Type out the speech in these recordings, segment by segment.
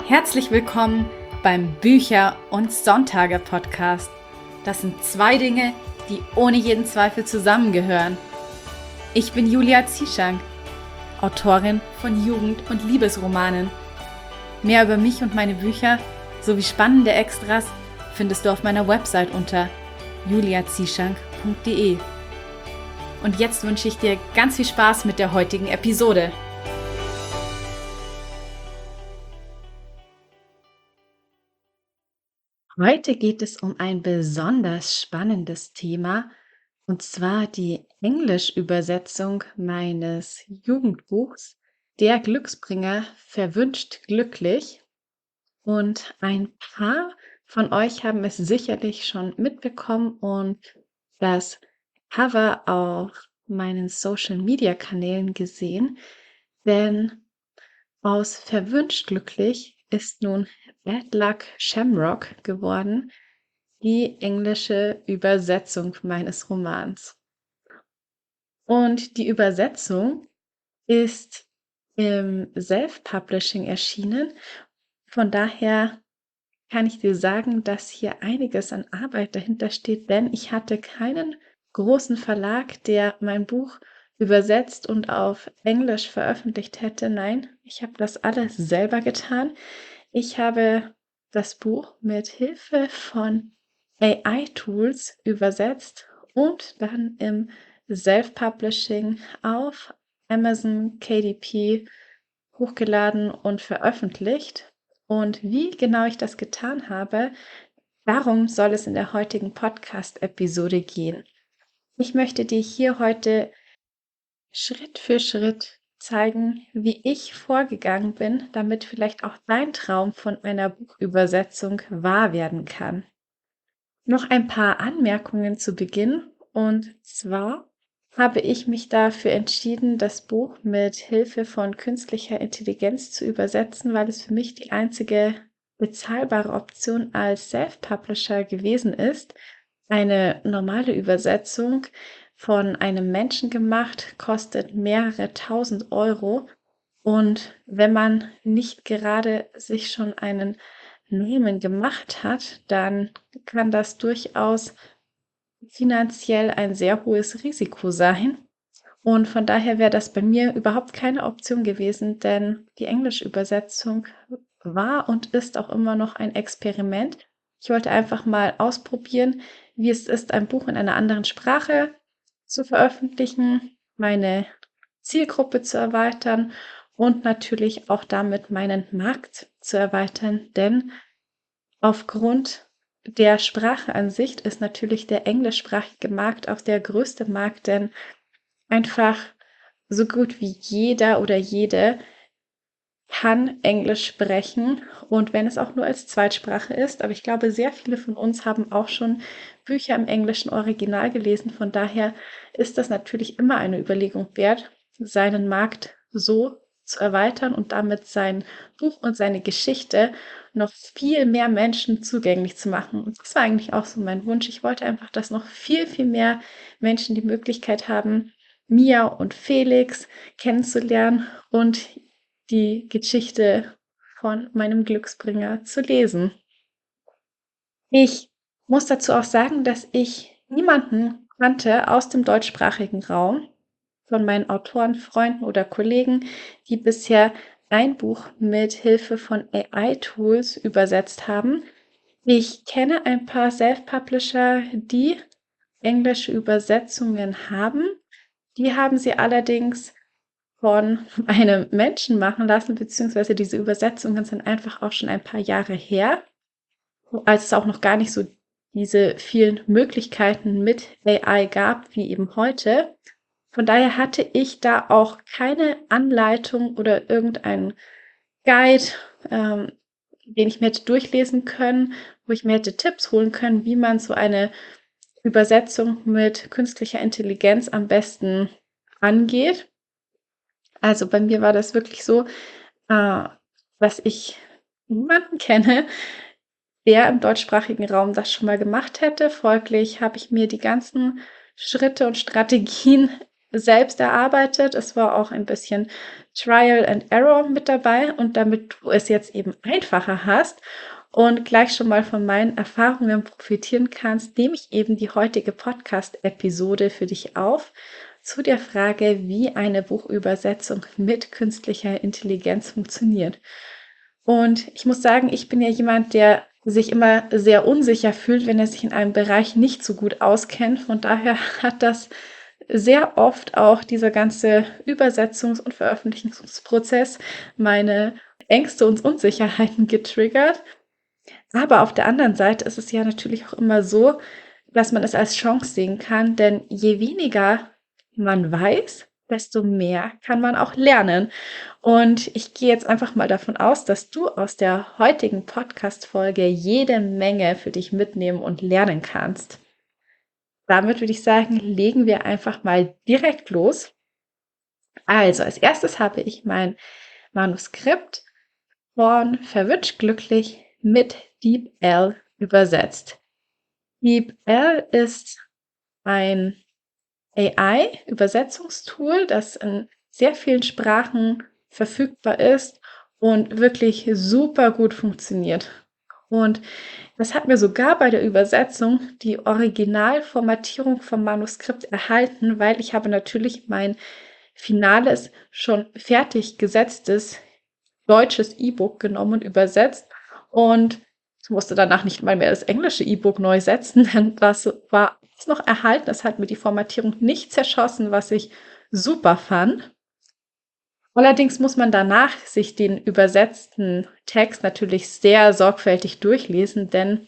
Herzlich willkommen beim Bücher- und Sonntage-Podcast. Das sind zwei Dinge, die ohne jeden Zweifel zusammengehören. Ich bin Julia Zieschank, Autorin von Jugend- und Liebesromanen. Mehr über mich und meine Bücher sowie spannende Extras findest du auf meiner Website unter juliazieschank.de. Und jetzt wünsche ich dir ganz viel Spaß mit der heutigen Episode. Heute geht es um ein besonders spannendes Thema, und zwar die Englischübersetzung meines Jugendbuchs Der Glücksbringer verwünscht glücklich. Und ein paar von euch haben es sicherlich schon mitbekommen und das Cover auf meinen Social-Media-Kanälen gesehen, denn aus verwünscht glücklich ist nun Bad Luck Shamrock geworden, die englische Übersetzung meines Romans. Und die Übersetzung ist im Self-Publishing erschienen. Von daher kann ich dir sagen, dass hier einiges an Arbeit dahinter steht, denn ich hatte keinen großen Verlag, der mein Buch übersetzt und auf Englisch veröffentlicht hätte. Nein, ich habe das alles selber getan. Ich habe das Buch mit Hilfe von AI-Tools übersetzt und dann im Self-Publishing auf Amazon KDP hochgeladen und veröffentlicht. Und wie genau ich das getan habe, darum soll es in der heutigen Podcast-Episode gehen. Ich möchte dir hier heute Schritt für Schritt zeigen, wie ich vorgegangen bin, damit vielleicht auch dein Traum von einer Buchübersetzung wahr werden kann. Noch ein paar Anmerkungen zu Beginn, und zwar habe ich mich dafür entschieden, das Buch mit Hilfe von künstlicher Intelligenz zu übersetzen, weil es für mich die einzige bezahlbare Option als Self-Publisher gewesen ist. Eine normale Übersetzung von einem Menschen gemacht kostet mehrere tausend Euro. Und wenn man nicht gerade sich schon einen Namen gemacht hat, dann kann das durchaus finanziell ein sehr hohes Risiko sein. Und von daher wäre das bei mir überhaupt keine Option gewesen, denn die Englischübersetzung war und ist auch immer noch ein Experiment. Ich wollte einfach mal ausprobieren, wie es ist, ein Buch in einer anderen Sprache zu veröffentlichen, meine Zielgruppe zu erweitern und natürlich auch damit meinen Markt zu erweitern, denn aufgrund der Sprache an sich ist natürlich der englischsprachige Markt auch der größte Markt, denn einfach so gut wie jeder oder jede kann Englisch sprechen, und wenn es auch nur als Zweitsprache ist. Aber ich glaube, sehr viele von uns haben auch schon Bücher im englischen Original gelesen. Von daher ist das natürlich immer eine Überlegung wert, seinen Markt so zu erweitern und damit sein Buch und seine Geschichte noch viel mehr Menschen zugänglich zu machen. Und das war eigentlich auch so mein Wunsch. Ich wollte einfach, dass noch viel, viel mehr Menschen die Möglichkeit haben, Mia und Felix kennenzulernen und die Geschichte von meinem Glücksbringer zu lesen. Ich muss dazu auch sagen, dass ich niemanden kannte aus dem deutschsprachigen Raum von meinen Autoren, Freunden oder Kollegen, die bisher ein Buch mit Hilfe von AI-Tools übersetzt haben. Ich kenne ein paar Self-Publisher, die englische Übersetzungen haben. Die haben sie allerdings von einem Menschen machen lassen, beziehungsweise diese Übersetzungen sind einfach auch schon ein paar Jahre her, als es auch noch gar nicht so diese vielen Möglichkeiten mit AI gab, wie eben heute. Von daher hatte ich da auch keine Anleitung oder irgendeinen Guide, den ich mir hätte durchlesen können, wo ich mir hätte Tipps holen können, wie man so eine Übersetzung mit künstlicher Intelligenz am besten angeht. Also bei mir war das wirklich so, dass ich niemanden kenne, der im deutschsprachigen Raum das schon mal gemacht hätte. Folglich habe ich mir die ganzen Schritte und Strategien selbst erarbeitet. Es war auch ein bisschen Trial and Error mit dabei. Und damit du es jetzt eben einfacher hast und gleich schon mal von meinen Erfahrungen profitieren kannst, nehme ich eben die heutige Podcast-Episode für dich auf zu der Frage, wie eine Buchübersetzung mit künstlicher Intelligenz funktioniert. Und ich muss sagen, ich bin ja jemand, der sich immer sehr unsicher fühlt, wenn er sich in einem Bereich nicht so gut auskennt. Von daher hat das sehr oft auch dieser ganze Übersetzungs- und Veröffentlichungsprozess meine Ängste und Unsicherheiten getriggert. Aber auf der anderen Seite ist es ja natürlich auch immer so, dass man es als Chance sehen kann, denn je weniger man weiß, desto mehr kann man auch lernen. Und ich gehe jetzt einfach mal davon aus, dass du aus der heutigen Podcast-Folge jede Menge für dich mitnehmen und lernen kannst. Damit würde ich sagen, legen wir einfach mal direkt los. Also, als erstes habe ich mein Manuskript von Verwünscht glücklich mit DeepL übersetzt. DeepL ist ein AI-Übersetzungstool, das in sehr vielen Sprachen verfügbar ist und wirklich super gut funktioniert. Und das hat mir sogar bei der Übersetzung die Originalformatierung vom Manuskript erhalten, weil ich habe natürlich mein finales, schon fertig gesetztes deutsches E-Book genommen und übersetzt und ich musste danach nicht mal mehr das englische E-Book neu setzen, denn das war noch erhalten. Es hat mir die Formatierung nicht zerschossen, was ich super fand. Allerdings muss man danach sich den übersetzten Text natürlich sehr sorgfältig durchlesen, denn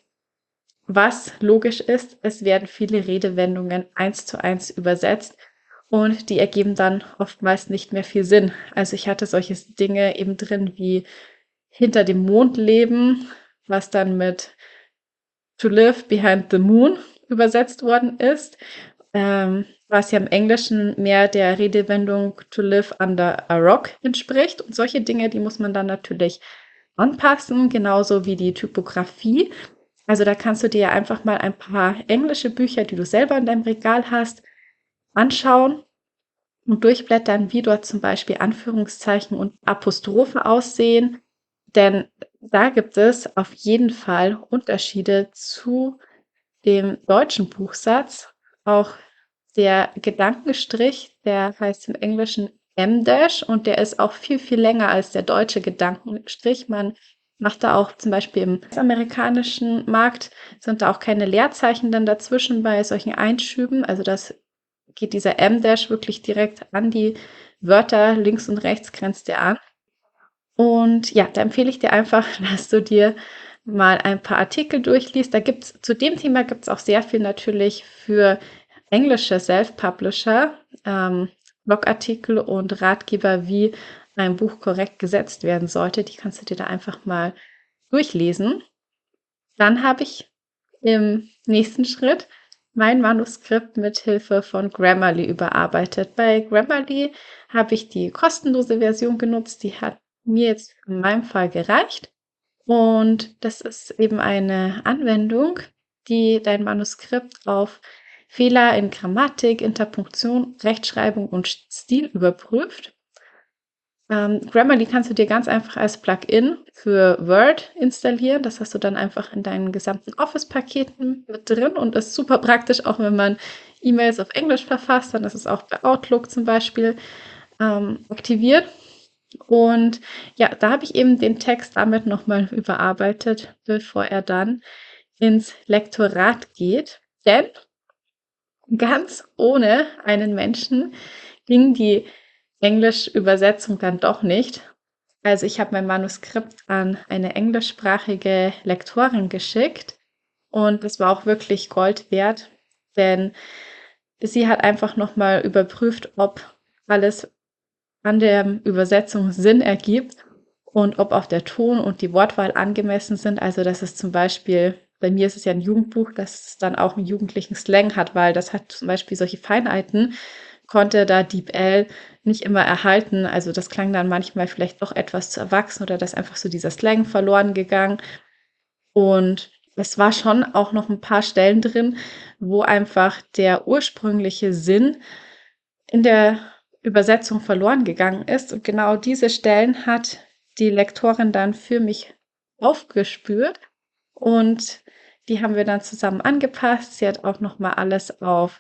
was logisch ist, es werden viele Redewendungen 1:1 übersetzt und die ergeben dann oftmals nicht mehr viel Sinn. Also ich hatte solche Dinge eben drin wie hinter dem Mond leben, was dann mit to live behind the moon übersetzt worden ist, was ja im Englischen mehr der Redewendung to live under a rock entspricht. Und solche Dinge, die muss man dann natürlich anpassen, genauso wie die Typografie. Also da kannst du dir einfach mal ein paar englische Bücher, die du selber in deinem Regal hast, anschauen und durchblättern, wie dort zum Beispiel Anführungszeichen und Apostrophe aussehen. Denn da gibt es auf jeden Fall Unterschiede zu dem deutschen Buchsatz. Auch der Gedankenstrich, der heißt im Englischen M-Dash und der ist auch viel, viel länger als der deutsche Gedankenstrich. Man macht da auch zum Beispiel im amerikanischen Markt, sind da auch keine Leerzeichen dann dazwischen bei solchen Einschüben. Also das geht dieser M-Dash wirklich direkt an die Wörter links und rechts grenzt der an. Und ja, da empfehle ich dir einfach, dass du dir mal ein paar Artikel durchliest. Zu dem Thema gibt's auch sehr viel natürlich für englische Self-Publisher, Blogartikel und Ratgeber, wie ein Buch korrekt gesetzt werden sollte. Die kannst du dir da einfach mal durchlesen. Dann habe ich im nächsten Schritt mein Manuskript mit Hilfe von Grammarly überarbeitet. Bei Grammarly habe ich die kostenlose Version genutzt. Die hat mir jetzt in meinem Fall gereicht. Und das ist eben eine Anwendung, die dein Manuskript auf Fehler in Grammatik, Interpunktion, Rechtschreibung und Stil überprüft. Grammarly kannst du dir ganz einfach als Plugin für Word installieren. Das hast du dann einfach in deinen gesamten Office-Paketen mit drin und ist super praktisch, auch wenn man E-Mails auf Englisch verfasst. Dann ist es auch bei Outlook zum Beispiel aktiviert. Und ja, da habe ich eben den Text damit nochmal überarbeitet, bevor er dann ins Lektorat geht. Denn ganz ohne einen Menschen ging die Englisch-Übersetzung dann doch nicht. Also ich habe mein Manuskript an eine englischsprachige Lektorin geschickt und das war auch wirklich Gold wert, denn sie hat einfach nochmal überprüft, ob alles an der Übersetzung Sinn ergibt und ob auch der Ton und die Wortwahl angemessen sind. Also dass es zum Beispiel, bei mir ist es ja ein Jugendbuch, dass es dann auch einen jugendlichen Slang hat, weil das hat zum Beispiel solche Feinheiten, konnte da DeepL nicht immer erhalten. Also das klang dann manchmal vielleicht doch etwas zu erwachsen oder dass einfach so dieser Slang verloren gegangen. Und es war schon auch noch ein paar Stellen drin, wo einfach der ursprüngliche Sinn in der Übersetzung verloren gegangen ist. Und genau diese Stellen hat die Lektorin dann für mich aufgespürt und die haben wir dann zusammen angepasst. Sie hat auch noch mal alles auf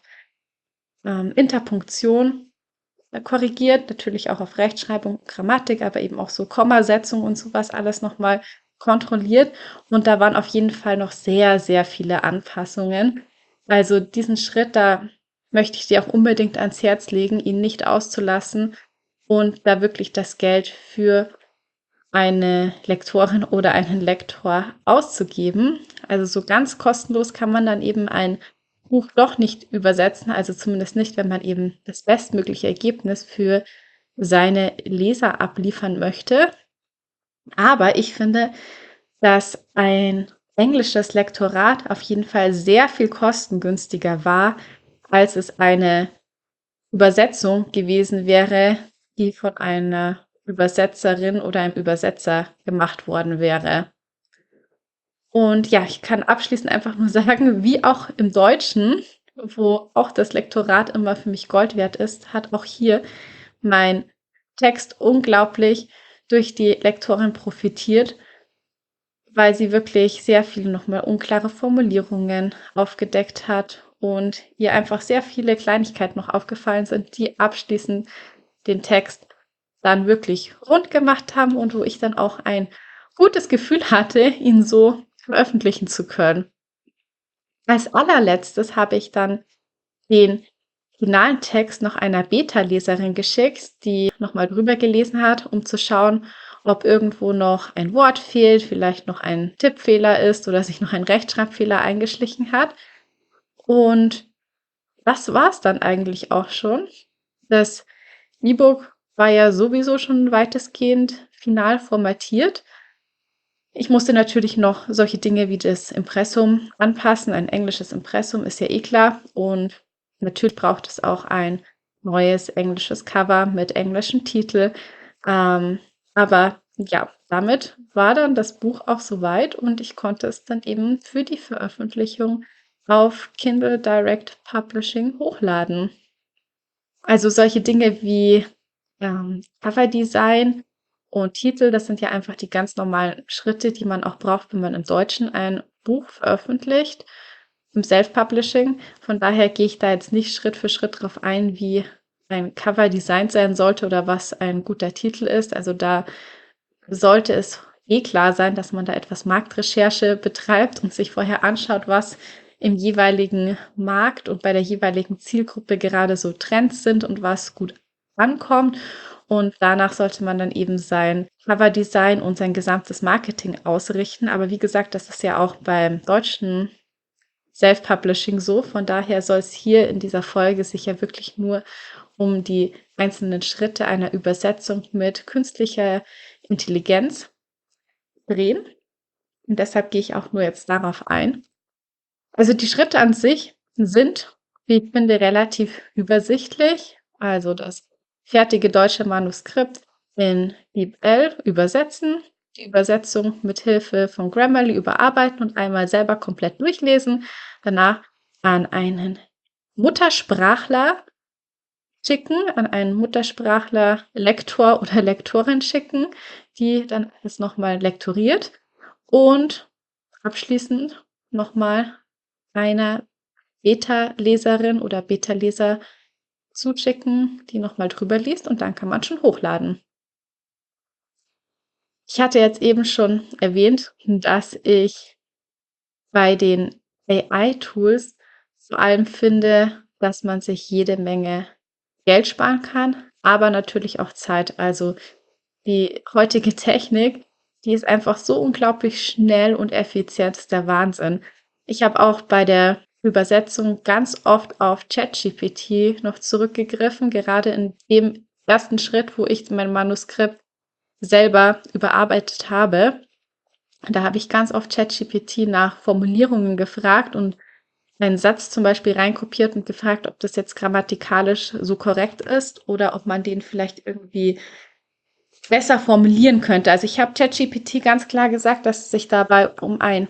Interpunktion korrigiert, natürlich auch auf Rechtschreibung, Grammatik, aber eben auch so Kommasetzung und sowas alles noch mal kontrolliert. Und da waren auf jeden Fall noch sehr, sehr viele Anpassungen. Also diesen Schritt, da möchte ich dir auch unbedingt ans Herz legen, ihn nicht auszulassen und da wirklich das Geld für eine Lektorin oder einen Lektor auszugeben. Also so ganz kostenlos kann man dann eben ein Buch doch nicht übersetzen, also zumindest nicht, wenn man eben das bestmögliche Ergebnis für seine Leser abliefern möchte. Aber ich finde, dass ein englisches Lektorat auf jeden Fall sehr viel kostengünstiger war, als es eine Übersetzung gewesen wäre, die von einer Übersetzerin oder einem Übersetzer gemacht worden wäre. Und ja, ich kann abschließend einfach nur sagen, wie auch im Deutschen, wo auch das Lektorat immer für mich Gold wert ist, hat auch hier mein Text unglaublich durch die Lektorin profitiert, weil sie wirklich sehr viele nochmal unklare Formulierungen aufgedeckt hat und ihr einfach sehr viele Kleinigkeiten noch aufgefallen sind, die abschließend den Text dann wirklich rund gemacht haben und wo ich dann auch ein gutes Gefühl hatte, ihn so veröffentlichen zu können. Als allerletztes habe ich dann den finalen Text noch einer Beta-Leserin geschickt, die nochmal drüber gelesen hat, um zu schauen, ob irgendwo noch ein Wort fehlt, vielleicht noch ein Tippfehler ist oder sich noch ein Rechtschreibfehler eingeschlichen hat. Und das war es dann eigentlich auch schon. Das E-Book war ja sowieso schon weitestgehend final formatiert. Ich musste natürlich noch solche Dinge wie das Impressum anpassen. Ein englisches Impressum ist ja eh klar. Und natürlich braucht es auch ein neues englisches Cover mit englischem Titel. Aber ja, damit war dann das Buch auch soweit und ich konnte es dann eben für die Veröffentlichung auf Kindle Direct Publishing hochladen. Also solche Dinge wie Coverdesign und Titel, das sind ja einfach die ganz normalen Schritte, die man auch braucht, wenn man im Deutschen ein Buch veröffentlicht, im Self-Publishing. Von daher gehe ich da jetzt nicht Schritt für Schritt drauf ein, wie ein Cover designt sein sollte oder was ein guter Titel ist. Also da sollte es eh klar sein, dass man da etwas Marktrecherche betreibt und sich vorher anschaut, was im jeweiligen Markt und bei der jeweiligen Zielgruppe gerade so Trends sind und was gut ankommt. Und danach sollte man dann eben sein Coverdesign und sein gesamtes Marketing ausrichten. Aber wie gesagt, das ist ja auch beim deutschen Self-Publishing so. Von daher soll es hier in dieser Folge sich ja wirklich nur um die einzelnen Schritte einer Übersetzung mit künstlicher Intelligenz drehen. Und deshalb gehe ich auch nur jetzt darauf ein. Also die Schritte an sich sind, wie ich finde, relativ übersichtlich. Also das fertige deutsche Manuskript in DeepL übersetzen, die Übersetzung mit Hilfe von Grammarly überarbeiten und einmal selber komplett durchlesen, danach an einen Muttersprachler schicken, an einen Muttersprachler Lektor oder Lektorin schicken, die dann es nochmal lektoriert und abschließend nochmal einer Beta-Leserin oder Beta-Leser zuschicken, die nochmal drüber liest und dann kann man schon hochladen. Ich hatte jetzt eben schon erwähnt, dass ich bei den AI-Tools vor allem finde, dass man sich jede Menge Geld sparen kann, aber natürlich auch Zeit. Also die heutige Technik, die ist einfach so unglaublich schnell und effizient, ist der Wahnsinn. Ich habe auch bei der Übersetzung ganz oft auf ChatGPT noch zurückgegriffen, gerade in dem ersten Schritt, wo ich mein Manuskript selber überarbeitet habe. Da habe ich ganz oft ChatGPT nach Formulierungen gefragt und einen Satz zum Beispiel reinkopiert und gefragt, ob das jetzt grammatikalisch so korrekt ist oder ob man den vielleicht irgendwie besser formulieren könnte. Also ich habe ChatGPT ganz klar gesagt, dass es sich dabei um ein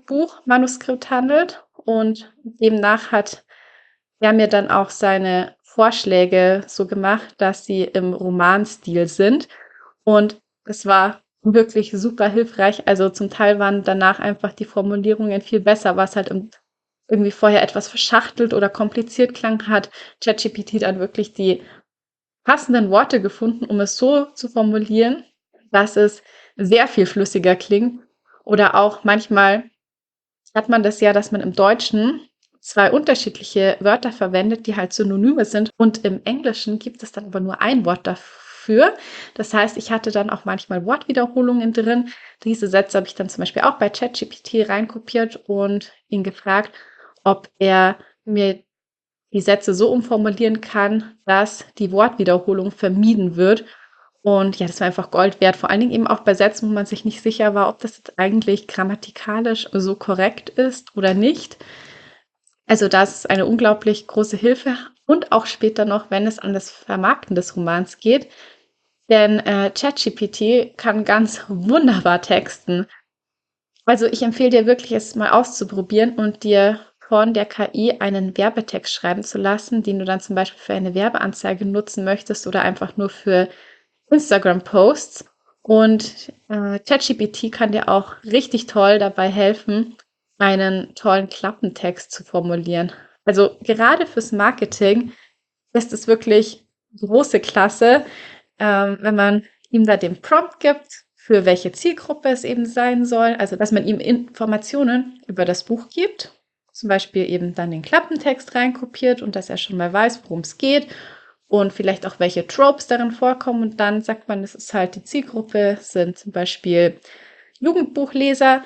Jugendbuch-Manuskript handelt und demnach hat er mir dann auch seine Vorschläge so gemacht, dass sie im Romanstil sind. Und es war wirklich super hilfreich. Also zum Teil waren danach einfach die Formulierungen viel besser, was halt irgendwie vorher etwas verschachtelt oder kompliziert klang, hat ChatGPT dann wirklich die passenden Worte gefunden, um es so zu formulieren, dass es sehr viel flüssiger klingt. Oder auch manchmal hat man das ja, dass man im Deutschen zwei unterschiedliche Wörter verwendet, die halt Synonyme sind. Und im Englischen gibt es dann aber nur ein Wort dafür. Das heißt, ich hatte dann auch manchmal Wortwiederholungen drin. Diese Sätze habe ich dann zum Beispiel auch bei ChatGPT reinkopiert und ihn gefragt, ob er mir die Sätze so umformulieren kann, dass die Wortwiederholung vermieden wird. Und ja, das war einfach Gold wert. Vor allen Dingen eben auch bei Sätzen, wo man sich nicht sicher war, ob das jetzt eigentlich grammatikalisch so korrekt ist oder nicht. Also das ist eine unglaublich große Hilfe und auch später noch, wenn es an das Vermarkten des Romans geht. Denn ChatGPT kann ganz wunderbar texten. Also ich empfehle dir wirklich, es mal auszuprobieren und dir von der KI einen Werbetext schreiben zu lassen, den du dann zum Beispiel für eine Werbeanzeige nutzen möchtest oder einfach nur für Instagram-Posts. Und ChatGPT kann dir auch richtig toll dabei helfen, einen tollen Klappentext zu formulieren. Also gerade fürs Marketing ist es wirklich große Klasse, wenn man ihm da den Prompt gibt, für welche Zielgruppe es eben sein soll. Also dass man ihm Informationen über das Buch gibt, zum Beispiel eben dann den Klappentext reinkopiert und dass er schon mal weiß, worum es geht und vielleicht auch welche Tropes darin vorkommen. Und dann sagt man, es ist halt die Zielgruppe, sind zum Beispiel Jugendbuchleser.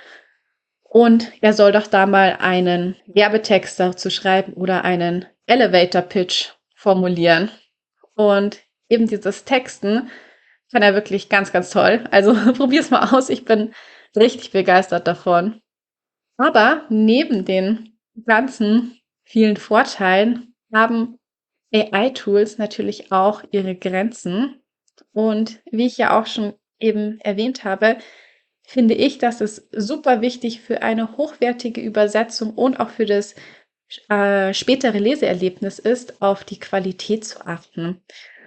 Und er soll doch da mal einen Werbetext dazu schreiben oder einen Elevator-Pitch formulieren. Und eben dieses Texten kann er wirklich ganz, ganz toll. Also probier's mal aus. Ich bin richtig begeistert davon. Aber neben den ganzen vielen Vorteilen haben AI-Tools natürlich auch ihre Grenzen. Und wie ich ja auch schon eben erwähnt habe, finde ich, dass es super wichtig für eine hochwertige Übersetzung und auch für das spätere Leseerlebnis ist, auf die Qualität zu achten.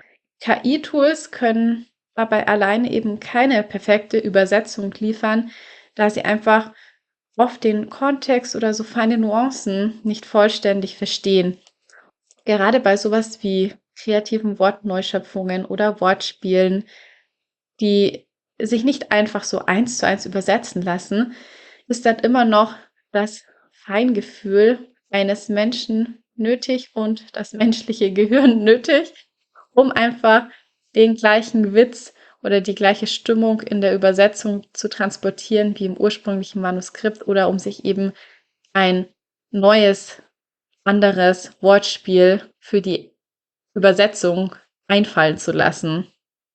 KI-Tools können dabei alleine eben keine perfekte Übersetzung liefern, da sie einfach oft den Kontext oder so feine Nuancen nicht vollständig verstehen. Gerade bei sowas wie kreativen Wortneuschöpfungen oder Wortspielen, die sich nicht einfach so eins zu eins übersetzen lassen, ist dann immer noch das Feingefühl eines Menschen nötig und das menschliche Gehirn nötig, um einfach den gleichen Witz oder die gleiche Stimmung in der Übersetzung zu transportieren wie im ursprünglichen Manuskript oder um sich eben ein neues, anderes Wortspiel für die Übersetzung einfallen zu lassen.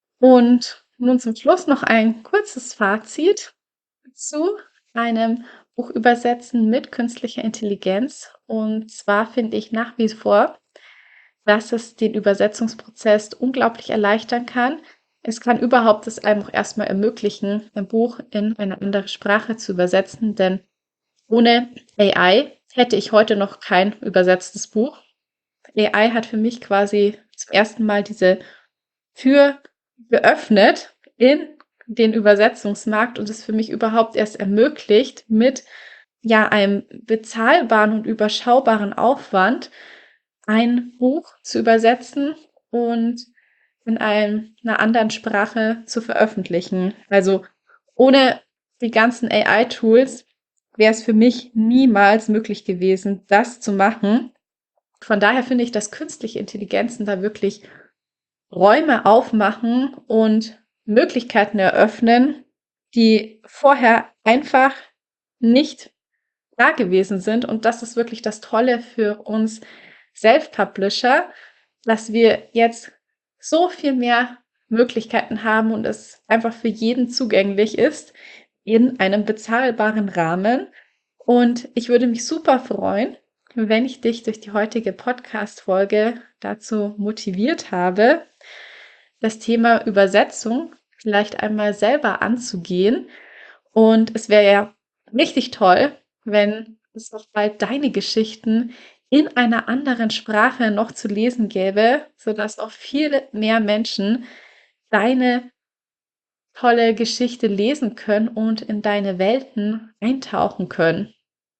Und nun zum Schluss noch ein kurzes Fazit zu einem Buch übersetzen mit künstlicher Intelligenz. Und zwar finde ich nach wie vor, dass es den Übersetzungsprozess unglaublich erleichtern kann. Es kann überhaupt es einem auch erstmal ermöglichen, ein Buch in eine andere Sprache zu übersetzen, denn ohne AI hätte ich heute noch kein übersetztes Buch. AI hat für mich quasi zum ersten Mal diese Tür geöffnet in den Übersetzungsmarkt und es für mich überhaupt erst ermöglicht, mit ja einem bezahlbaren und überschaubaren Aufwand ein Buch zu übersetzen und in einer anderen Sprache zu veröffentlichen. Also ohne die ganzen AI-Tools wäre es für mich niemals möglich gewesen, das zu machen. Von daher finde ich, dass künstliche Intelligenzen da wirklich Räume aufmachen und Möglichkeiten eröffnen, die vorher einfach nicht da gewesen sind. Und das ist wirklich das Tolle für uns Self-Publisher, dass wir jetzt so viel mehr Möglichkeiten haben und es einfach für jeden zugänglich ist in einem bezahlbaren Rahmen. Und ich würde mich super freuen, wenn ich dich durch die heutige Podcast-Folge dazu motiviert habe, das Thema Übersetzung vielleicht einmal selber anzugehen. Und es wäre ja richtig toll, wenn es auch bald deine Geschichten in einer anderen Sprache noch zu lesen gäbe, sodass auch viele mehr Menschen deine tolle Geschichte lesen können und in deine Welten eintauchen können.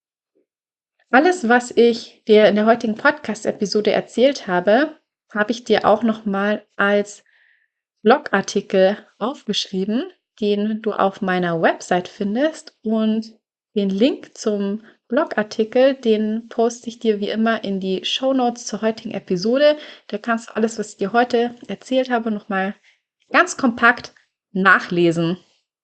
Alles, was ich dir in der heutigen Podcast-Episode erzählt habe, habe ich dir auch nochmal als Blogartikel aufgeschrieben, den du auf meiner Website findest. Und den Link zum Blogartikel, den poste ich dir wie immer in die Shownotes zur heutigen Episode. Da kannst du alles, was ich dir heute erzählt habe, nochmal ganz kompakt nachlesen.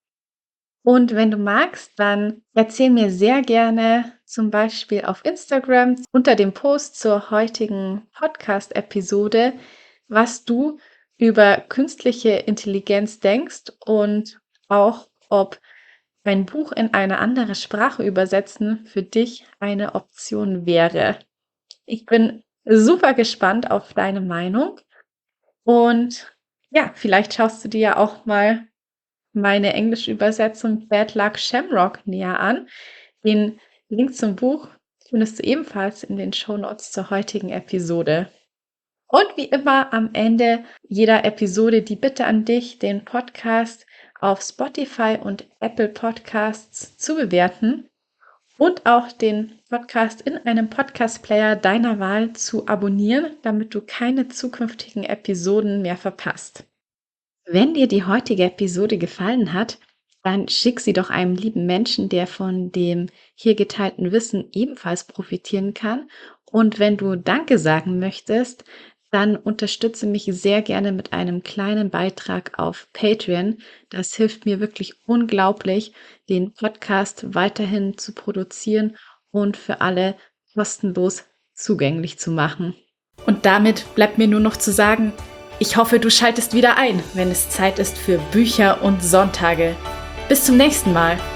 Und wenn du magst, dann erzähl mir sehr gerne zum Beispiel auf Instagram unter dem Post zur heutigen Podcast-Episode, was du über künstliche Intelligenz denkst und auch, ob ein Buch in eine andere Sprache übersetzen für dich eine Option wäre. Ich bin super gespannt auf deine Meinung und ja, vielleicht schaust du dir ja auch mal meine englische Übersetzung Bad Luck Shamrock näher an. Den Link zum Buch findest du ebenfalls in den Shownotes zur heutigen Episode. Und wie immer am Ende jeder Episode die Bitte an dich, den Podcast auf Spotify und Apple Podcasts zu bewerten und auch den Podcast in einem Podcast-Player deiner Wahl zu abonnieren, damit du keine zukünftigen Episoden mehr verpasst. Wenn dir die heutige Episode gefallen hat, dann schick sie doch einem lieben Menschen, der von dem hier geteilten Wissen ebenfalls profitieren kann. Und wenn du Danke sagen möchtest, dann unterstütze mich sehr gerne mit einem kleinen Beitrag auf Patreon. Das hilft mir wirklich unglaublich, den Podcast weiterhin zu produzieren und für alle kostenlos zugänglich zu machen. Und damit bleibt mir nur noch zu sagen, ich hoffe, du schaltest wieder ein, wenn es Zeit ist für Bücher und Sonntage. Bis zum nächsten Mal.